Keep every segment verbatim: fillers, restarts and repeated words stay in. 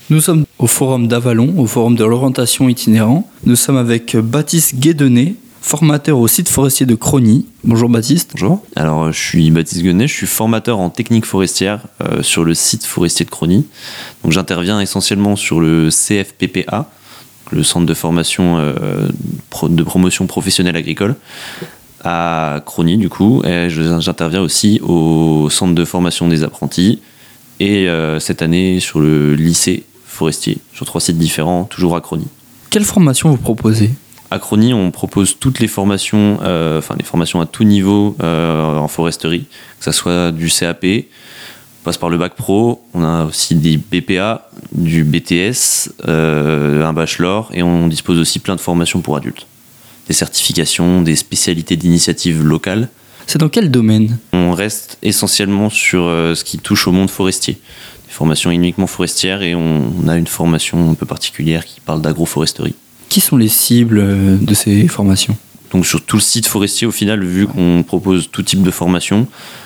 Nous sommes au forum d'Avallon, au forum de l'orientation itinérant. Nous sommes avec Baptiste Guédenet, formateur au site forestier de Crosny. Bonjour Baptiste. Bonjour. Alors je suis Baptiste Guédenet, je suis formateur en technique forestière euh, sur le site forestier de Crosny. Donc j'interviens essentiellement sur le C F P P A, le centre de formation euh, pro, de promotion professionnelle agricole à Crosny du coup. Et j'interviens aussi au centre de formation des apprentis et euh, cette année sur le lycée forestier, sur trois sites différents, toujours à Crosny. Quelle formation vous proposez ? À Crosny, on propose toutes les formations, euh, enfin les formations à tout niveau euh, en foresterie, que ce soit du C A P, on passe par le bac pro, on a aussi des B P A, du B T S, euh, un bachelor, et on dispose aussi plein de formations pour adultes. Des certifications, des spécialités d'initiatives locales. C'est dans quel domaine ? On reste essentiellement sur euh, ce qui touche au monde forestier. Des formations uniquement forestières, et on, on a une formation un peu particulière qui parle d'agroforesterie. Qui sont les cibles de ces formations ? Donc sur tout le site forestier, au final, vu qu'on propose tout type de formation,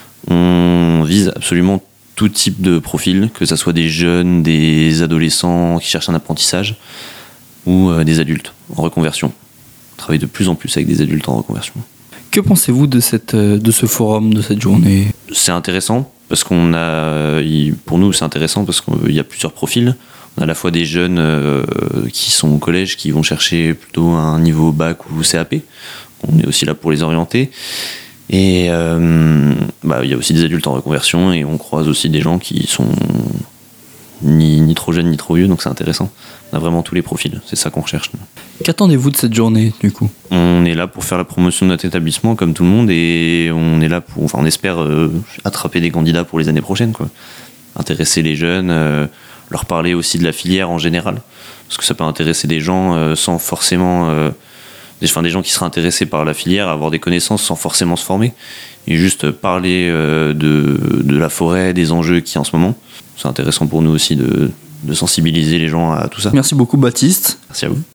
on vise absolument tout type de profil, que ce soit des jeunes, des adolescents qui cherchent un apprentissage, ou euh, des adultes en reconversion. On travaille de plus en plus avec des adultes en reconversion. Que pensez-vous de, cette, de ce forum, de cette journée ? C'est intéressant, parce qu'on a, pour nous c'est intéressant parce qu'il y a plusieurs profils. On a à la fois des jeunes euh, qui sont au collège, qui vont chercher plutôt un niveau bac ou C A P. On est aussi là pour les orienter. Et euh, bah, il y a aussi des adultes en reconversion, et on croise aussi des gens qui sont ni, ni trop jeunes ni trop vieux, donc c'est intéressant. On a vraiment tous les profils, c'est ça qu'on recherche. Qu'attendez-vous de cette journée, du coup ? On est là pour faire la promotion de notre établissement, comme tout le monde, et on est là pour, enfin, on espère euh, attraper des candidats pour les années prochaines, quoi. Intéresser les jeunes, euh, leur parler aussi de la filière en général, parce que ça peut intéresser des gens euh, sans forcément, euh, des, enfin, des gens qui seraient intéressés par la filière, avoir des connaissances sans forcément se former, et juste parler euh, de, de la forêt, des enjeux qu'il y a en ce moment. C'est intéressant pour nous aussi de, de sensibiliser les gens à tout ça. Merci beaucoup Baptiste. Merci à vous.